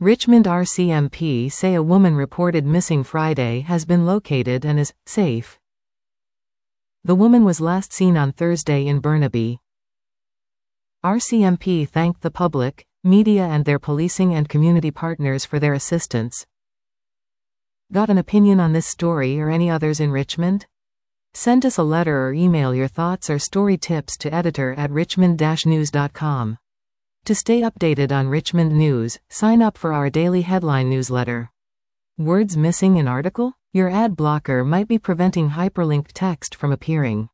Richmond RCMP say a woman reported missing Friday has been located and is safe. The woman was last seen on Thursday in Burnaby. RCMP thanked the public, media and their policing and community partners for their assistance. Got an opinion on this story or any others in Richmond? Send us a letter or email your thoughts or story tips to editor@richmond-news.com. To stay updated on Richmond news, sign up for our daily headline newsletter. Words missing in article? Your ad blocker might be preventing hyperlinked text from appearing.